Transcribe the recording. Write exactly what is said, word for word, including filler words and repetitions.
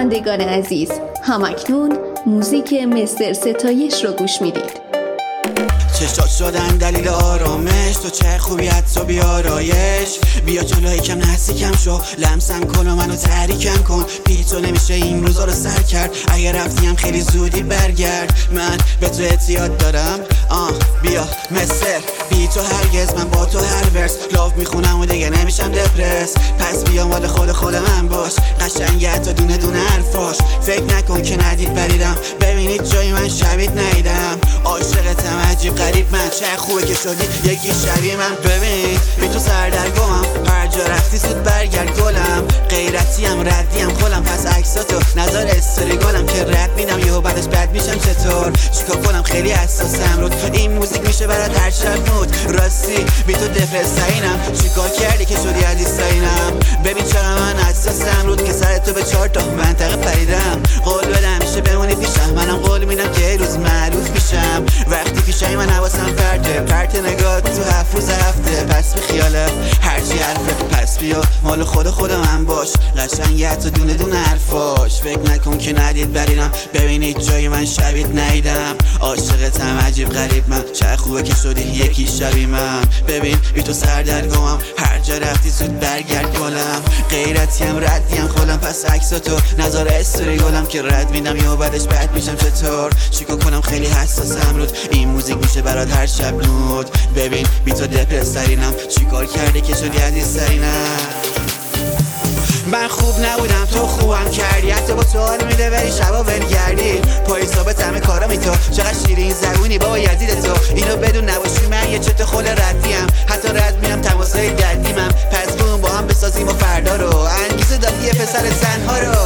شنوندگان عزیز، همکنون موزیک مستر ستایش رو گوش میدید. چشات شدن دلیل آرامش، تو چه خوبیت تو بیارایش. بیا جلو یکم نزدیکم شو، لمسم کن و منو تحریکم کن. بی تو نمیشه این روزا رو سر کرد، اگر رفتیم خیلی زودی برگرد. من به تو اعتیاد دارم، آه بیا مستر. بی تو هرگز، من با تو هر ورس لاف میخونم و دیگه نمیشم دپرس. پس بیا مال خود خود من باش، قشنگه تا دونه دونه حرفاش. فکر نکن که ندید بریدم، ببینید جای من شبید نیدم. عاشقتم عجیب غریب، من چه خوبه که شدی یکی شبیه من. ببین بی تو سردرگمم، هر جا رفتی زود برگرد گلم. غیرتیم ردیم خولم، پس عکساتو نظر استوری گلم که رد میدم یهو بعدش بد میشم. چطور چیکار کنم خیلی حساسم رود، این موزیک میشه برات هر شب مود. راستی بی تو دپرسینم، چیکار کردی که شدی عزیزینم. ببین چقدر من حساسم رود که سر تو به چهار تا منطقه پریدم. قول بدم میشه بمونی پیشم، منم قول میدم که روز معروف میشم. وقتی پیشای من حواسم پرته پرت نگاه تو هفت روز هفته. پس بی خیاله هرچی حرفه، پس بیا مال خود خود من باش. قشنگه تو دونه دونه حرفاش، فکر نکن که ندید بریدم، ببینید جای من شبید نیدم. عاشقتم عجیب غریب، من چه خوبه که شدی یکی شبیه من. ببین بی تو سردرگمم، هر جا رفتی زود برگرد گلم. غیرتیم ردیم خولم، پس عکساتو نظر استوری گلم که رد میدم یا بعدش بد میشم. چطور چیکار کنم خیلی حساسم رود، این موزیک میشه برات هر شب نود. ببین بی تو دپرسینم، چیکار کردی که شدی عزیزینم. من خوب نبودم تو خوبم کردی، حتی با تو حال میده بری شبا برگردی. پای ثابت همه کارا می تو، چقدر شیرین زبونی بابا یزید تو. اینو بدون نباشی من یه چت خل ردیم، حتی رد میام تماسای دردیمم. پس بوم با هم بسازیم و فردا رو انگیزه دادی یه پسر زنها رو.